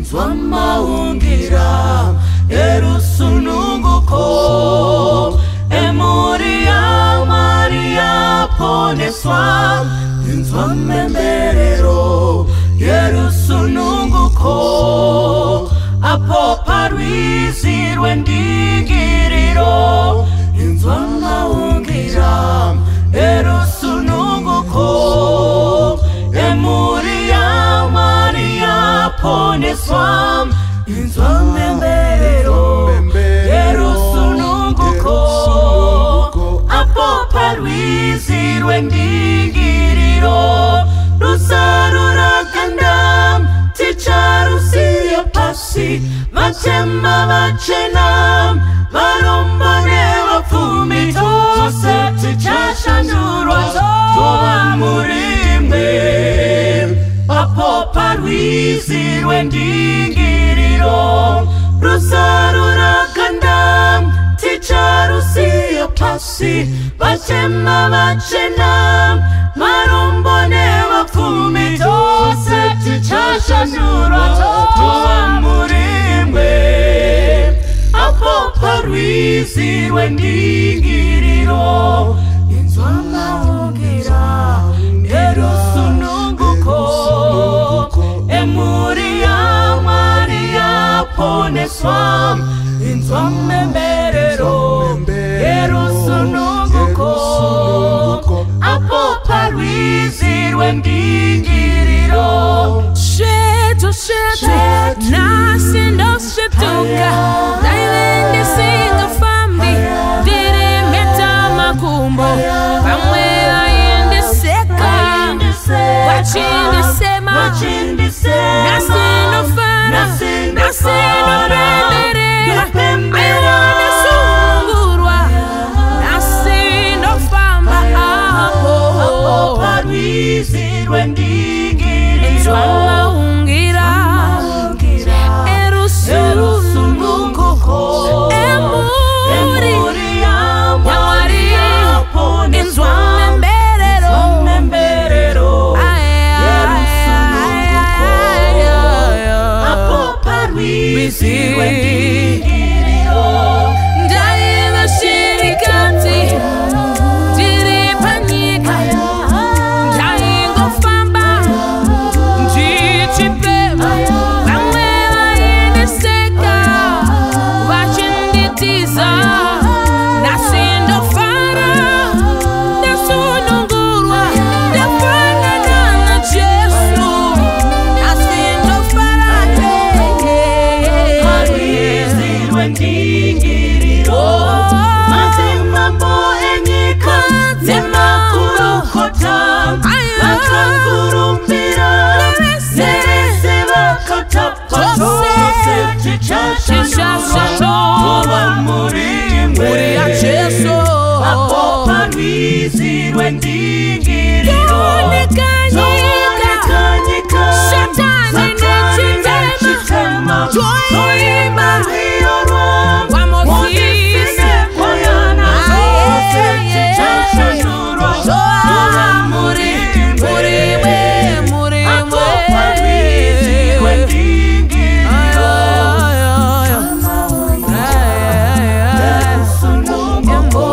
inzwa maungira erusununguko Emoria Maria poneswa inzwa memberero erusununguko Apo parwisi rwendingiriro inzwa maungira erusununguko Emoria Maria poneswa inzwa memberero erusununguko Apo parwisi rwendingiriro rusarura kandam ticharusia pasi Vachema vachenam varombane vafumi tose tichashandurwa toa murimbe Apo parwisi rwendingiriro rusarura kandam ticharusia pasi Vachema vachenam varombane vafumi tose tichashandurwa toa murimbe Apo parwisi rwendingiriro inzwa maungira erusununguko Emoria Maria poneswa inzwa memberero erusununguko Apo parwisi rwendingiriro Sheto nasindo shetuka Dailende singa fambi Diri meta makumbo Pamwela yende seka Wachindi sema Nasindo fara Nasindo pemberera Ayone sungurwa Nasindo famba Apo parwisi rwendingiriro Inzwa maungira Erusununguko Emoria Maria poneswa memberero erusununguko Apo parwisi rwendingiriro Ndaima shirikati Diri panika Ndaingo famba Ndichipema Pamwela yende seka Wachinditiza Nasindo fara Nasunungurwa Nafanana na Jesu Nasindo fara parwisi rwendingiriro Mazimambo enyika nemakurokota Vakakurumbira nerese vakatapa Tose tichashandurwa toa murimbe Muri ya Jesu Apo parwisi rwendingiriro Zonekanyika Shatani chitema Twaimba hiyorwa Wamofisi Koyana Tose tichashandurwa toa murimbe Apo parwisi rwendingiriro erusununguko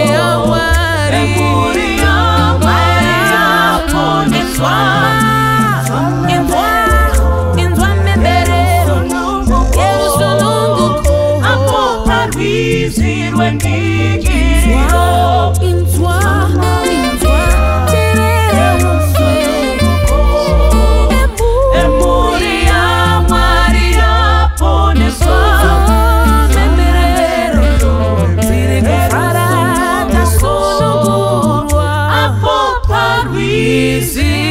Emoria Maria poneswa Inzwa memberero Erusununguko Apo parwisi rwendingiriro Inzwa Emoria Maria poneswa Apo parwisi